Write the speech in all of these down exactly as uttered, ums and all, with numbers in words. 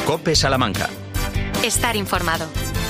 COPE Salamanca. Estar informado.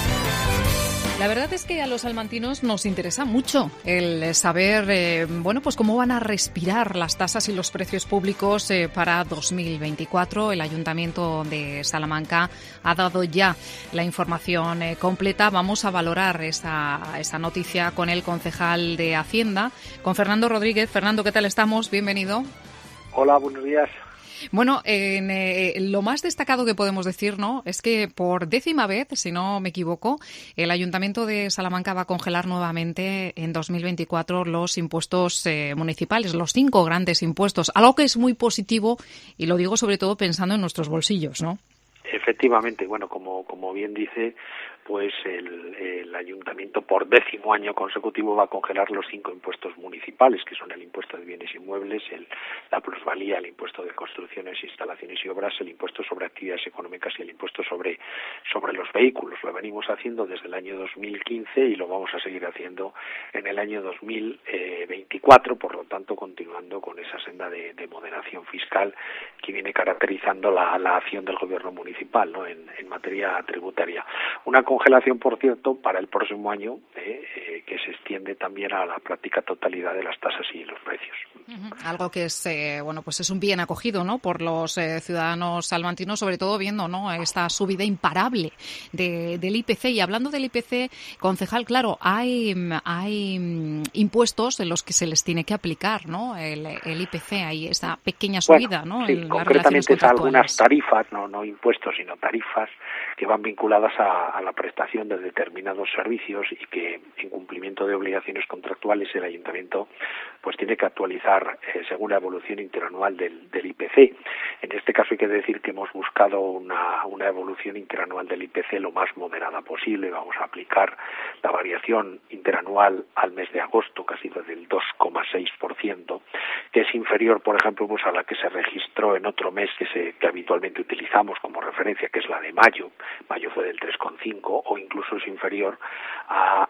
La verdad es que a los salmantinos nos interesa mucho el saber, eh, bueno, pues cómo van a respirar las tasas y los precios públicos eh, para dos mil veinticuatro. El Ayuntamiento de Salamanca ha dado ya la información eh, completa. Vamos a valorar esa, esa noticia con el concejal de Hacienda, con Fernando Rodríguez. Fernando, ¿qué tal estamos? Bienvenido. Hola, buenos días. Bueno, en, eh, lo más destacado que podemos decir, ¿no?, es que por décima vez, si no me equivoco, el Ayuntamiento de Salamanca va a congelar nuevamente en dos mil veinticuatro los impuestos eh, municipales, los cinco grandes impuestos, algo que es muy positivo y lo digo sobre todo pensando en nuestros bolsillos, ¿no? Efectivamente, bueno, como como bien dice, pues el, el Ayuntamiento por décimo año consecutivo va a congelar los cinco impuestos municipales, que son el impuesto de bienes inmuebles, el, la plusvalía, el impuesto de construcciones, instalaciones y obras, el impuesto sobre actividades económicas y el impuesto sobre sobre los vehículos. Lo venimos haciendo desde el año dos mil quince y lo vamos a seguir haciendo en el año dos mil veinticuatro, por lo tanto continuando con esa senda de, de moderación fiscal que viene caracterizando la, la acción del gobierno municipal, ¿no?, en, en materia tributaria. Una congelación, por cierto, para el próximo año, eh, eh, que se extiende también a la práctica totalidad de las tasas y los precios. Uh-huh. Algo que es, eh, bueno, pues es un bien acogido, ¿no?, por los eh, ciudadanos salmantinos, sobre todo viendo, ¿no?, esta subida imparable de, del I P C. Y hablando del I P C, concejal, claro, hay, hay impuestos en los que se les tiene que aplicar, ¿no?, el, el I P C, hay esa pequeña subida, bueno, ¿no?, sí, en las concretamente es algunas contractuales. tarifas, no, no impuestos, sino tarifas que van vinculadas a, a la prestación de determinados servicios y que en cumplimiento de obligaciones contractuales el Ayuntamiento pues tiene que actualizar eh, según la evolución interanual del, del I P C. En este caso hay que decir que hemos buscado una, una evolución interanual del I P C lo más moderada posible. Vamos a aplicar la variación interanual al mes de agosto, que ha sido del dos coma seis por ciento, que es inferior, por ejemplo, pues a la que se registró en otro mes que se que habitualmente utilizamos como referencia, que es la de mayo. Mayo fue del tres coma cinco, o incluso es inferior a,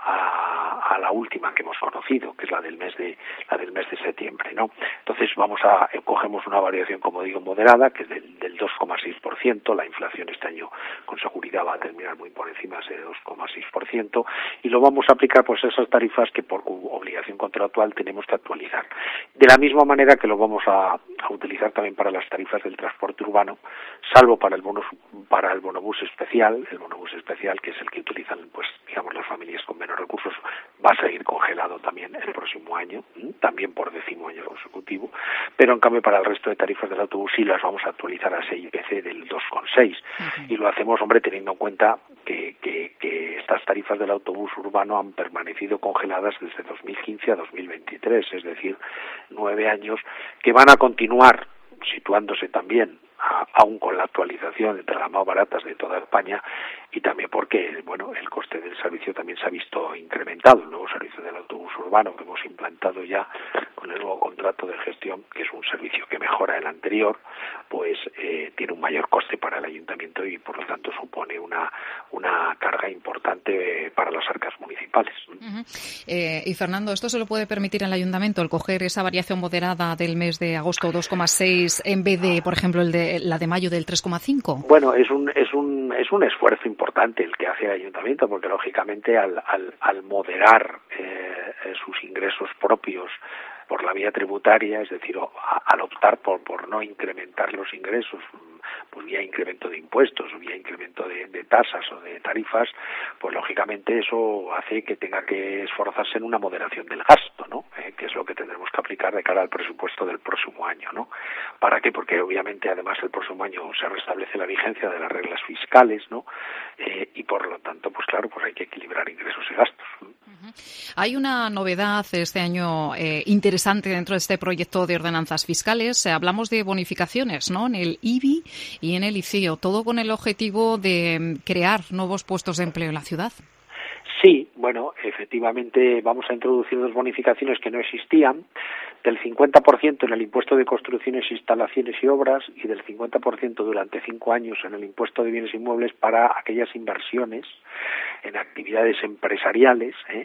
a, a, a la última que hemos conocido, que es la del mes de la del mes de septiembre, ¿no? Entonces vamos a cogemos una variación, como digo, moderada, que es del, del dos coma seis por ciento. La inflación este año con seguridad va a terminar muy por encima de ese dos coma seis por ciento, y lo vamos a aplicar pues a esas tarifas que por obligación contractual tenemos que actualizar. De la misma manera que lo vamos a, a utilizar también para las tarifas del transporte urbano, salvo para el bono para el bonobús especial. El bonobús especial, que es el que utilizan, pues digamos, las familias con menos recursos, va a seguir congelado también el próximo año, también por décimo año consecutivo, pero en cambio para el resto de tarifas del autobús sí las vamos a actualizar a ese I P C del dos coma seis, uh-huh. Y lo hacemos, hombre, teniendo en cuenta que, que, que estas tarifas del autobús urbano han permanecido congeladas desde dos mil quince a dos mil veintitrés, es decir, nueve años que van a continuar situándose también a, aún con la actualización entre las más baratas de toda España, y también porque, bueno, el coste del servicio también se ha visto incrementado. El nuevo servicio del autobús urbano que hemos implantado ya con el nuevo contrato de gestión, que es un servicio que mejora el anterior, pues eh, tiene un mayor coste para el Ayuntamiento y por lo tanto supone una una carga importante eh, para las arcas municipales. Uh-huh. Eh, y Fernando, ¿esto se lo puede permitir al Ayuntamiento, el coger esa variación moderada del mes de agosto dos coma seis en vez de, por ejemplo, el de la de mayo del tres coma cinco? Bueno, es un es un es un esfuerzo importante el que hace el Ayuntamiento, porque lógicamente al al, al moderar eh, sus ingresos propios por la vía tributaria, es decir, al optar por por no incrementar los ingresos, pues vía incremento de impuestos o vía incremento de, de tasas o de tarifas, pues lógicamente eso hace que tenga que esforzarse en una moderación del gasto, ¿no? Eh, que es lo que tendremos que aplicar de cara al presupuesto del próximo año, ¿no? ¿Para qué? Porque obviamente además el próximo año se restablece la vigencia de las reglas fiscales, ¿no? Eh, y por lo tanto, pues claro, pues hay que equilibrar ingresos y gastos, ¿no? Uh-huh. Hay una novedad este año eh, interesante dentro de este proyecto de ordenanzas fiscales. Eh, hablamos de bonificaciones, ¿no?, en el I B I y en el I C I O, todo con el objetivo de crear nuevos puestos de empleo en la ciudad. Sí, bueno, efectivamente vamos a introducir dos bonificaciones que no existían. del cincuenta por ciento en el impuesto de construcciones, instalaciones y obras y del cincuenta por ciento durante cinco años en el impuesto de bienes inmuebles para aquellas inversiones en actividades empresariales ¿eh?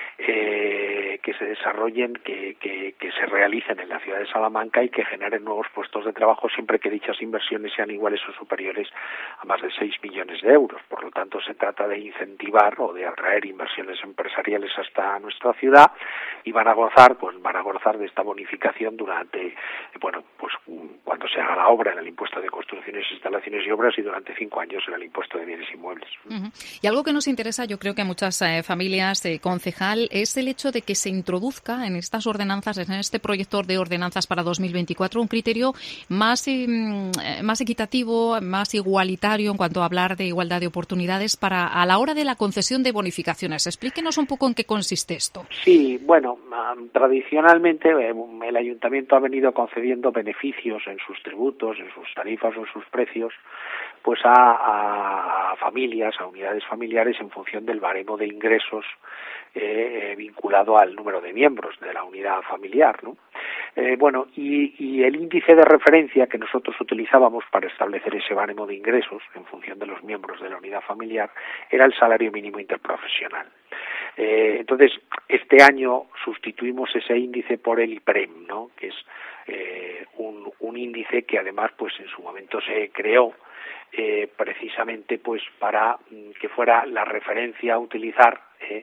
Eh, que se desarrollen, que, que, que se realicen en la ciudad de Salamanca y que generen nuevos puestos de trabajo siempre que dichas inversiones sean iguales o superiores a más de seis millones de euros. Por lo tanto, se trata de incentivar o de atraer inversiones empresariales hasta nuestra ciudad y van a gozar, pues van a gozar de esta bonificación durante, bueno, pues cuando se haga la obra en el impuesto de construcciones, instalaciones y obras y durante cinco años en el impuesto de bienes inmuebles. Uh-huh. Y algo que nos interesa, yo creo que a muchas eh, familias, eh, concejal, es el hecho de que se introduzca en estas ordenanzas, en este proyecto de ordenanzas para dos mil veinticuatro, un criterio más, eh, más equitativo, más igualitario en cuanto a hablar de igualdad de oportunidades para a la hora de la concesión de bonificaciones. Explíquenos un poco en qué consiste esto. Sí, bueno, um, tradicionalmente eh, el ayuntamiento ha venido concediendo beneficios en sus tributos, en sus tarifas o en sus precios, pues a, a familias, a unidades familiares en función del baremo de ingresos eh, vinculado al número de miembros de la unidad familiar, ¿no? Eh, bueno, y, y el índice de referencia que nosotros utilizábamos para establecer ese baremo de ingresos en función de los miembros de la unidad familiar era el salario mínimo interprofesional. Eh, entonces, este año sustituimos ese índice por el IPREM, ¿no? Que es eh, un, un índice que además, pues en su momento se creó eh, precisamente, pues para mm, que fuera la referencia a utilizar eh,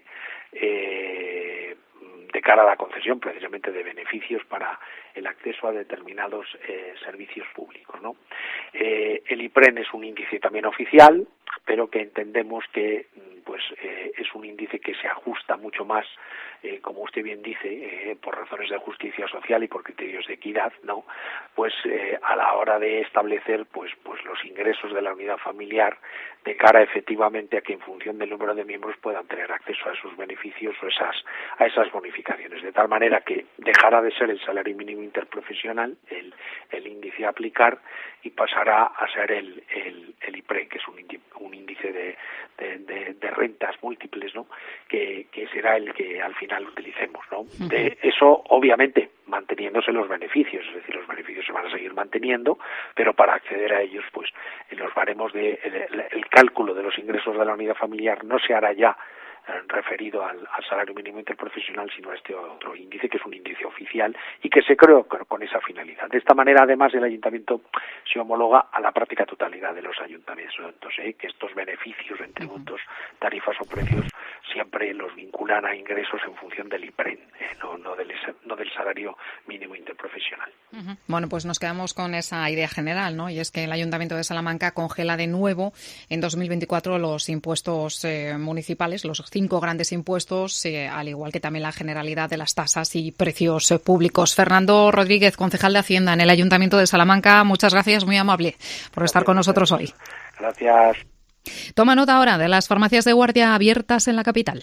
eh, de cara a la concesión precisamente de beneficios para el acceso a determinados eh, servicios públicos, ¿no? Eh, el IPREM es un índice también oficial, pero que entendemos que pues eh, es un índice que se ajusta mucho más, eh, como usted bien dice, eh, por razones de justicia social y por criterios de equidad, ¿no? Pues eh, a la hora de establecer pues pues los ingresos de la unidad familiar de cara efectivamente a que en función del número de miembros puedan tener acceso a esos beneficios o esas a esas bonificaciones, de tal manera que dejará de ser el salario mínimo interprofesional el, el índice a aplicar y pasará a ser el el, el IPREM, que es un índice, un índice de, de, de, de rentas múltiples, ¿no? Que, que será el que al final utilicemos, ¿no? De eso, obviamente, manteniéndose los beneficios, es decir, los beneficios se van a seguir manteniendo, pero para acceder a ellos, pues, en los baremos de el, el cálculo de los ingresos de la unidad familiar no se hará ya referido al, al salario mínimo interprofesional, sino a este otro índice, que es un índice oficial y que se creó con esa finalidad. De esta manera, además, el ayuntamiento se homologa a la práctica totalidad de los ayuntamientos, entonces, ¿eh? que estos beneficios en tributos, tarifas o precios siempre los vinculan a ingresos en función del IPREM, ¿eh? no, no, del, no del salario mínimo interprofesional. Uh-huh. Bueno, pues nos quedamos con esa idea general, ¿no? Y es que el Ayuntamiento de Salamanca congela de nuevo en dos mil veinticuatro los impuestos eh, municipales, los cinco grandes impuestos, eh, al igual que también la generalidad de las tasas y precios eh, públicos. Fernando Rodríguez, concejal de Hacienda en el Ayuntamiento de Salamanca, muchas gracias, muy amable por gracias, estar con nosotros hoy. Gracias. Toma nota ahora de las farmacias de guardia abiertas en la capital.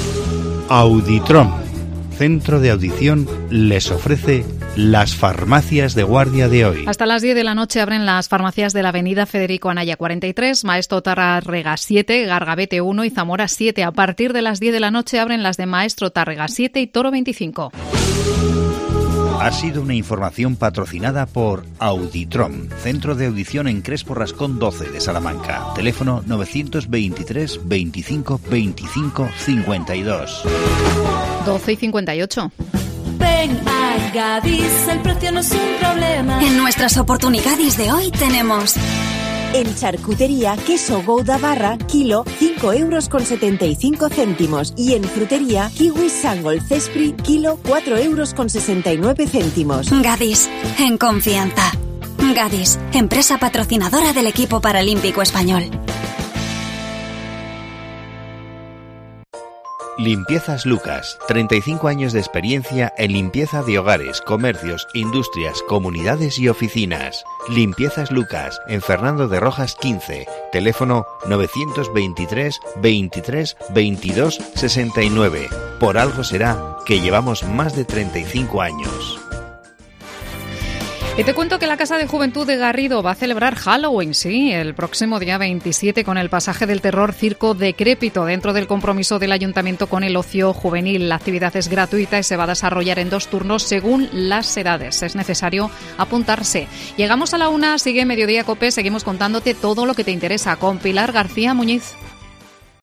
Auditrom, centro de audición, les ofrece las farmacias de guardia de hoy. Hasta las diez de la noche abren las farmacias de la avenida Federico Anaya cuarenta y tres, Maestro Tárrega siete, Gargabete uno y Zamora siete. A partir de las diez de la noche abren las de Maestro Tárrega siete y Toro veinticinco. Ha sido una información patrocinada por Auditrom, centro de audición en Crespo Rascón doce de Salamanca. Teléfono novecientos veintitrés veinticinco veinticinco cincuenta y dos. doce y cincuenta y ocho. Ven a Gadis, el precio no es un problema. En nuestras oportunidades de hoy tenemos... En charcutería, queso Gouda barra, kilo, cinco euros con setenta y cinco céntimos. Y en frutería, kiwi Sangol Cespri, kilo, cuatro euros con sesenta y nueve céntimos. Gadis, en confianza. Gadis, empresa patrocinadora del equipo paralímpico español. Limpiezas Lucas, treinta y cinco años de experiencia en limpieza de hogares, comercios, industrias, comunidades y oficinas. Limpiezas Lucas, en Fernando de Rojas quince, teléfono novecientos veintitrés veintitrés veintidós sesenta y nueve. Por algo será que llevamos más de treinta y cinco años. Y te cuento que la Casa de Juventud de Garrido va a celebrar Halloween, sí, el próximo día veintisiete con el pasaje del terror Circo Decrépito, dentro del compromiso del Ayuntamiento con el ocio juvenil. La actividad es gratuita y se va a desarrollar en dos turnos según las edades. Es necesario apuntarse. Llegamos a la una, sigue Mediodía COPE, seguimos contándote todo lo que te interesa con Pilar García Muñiz.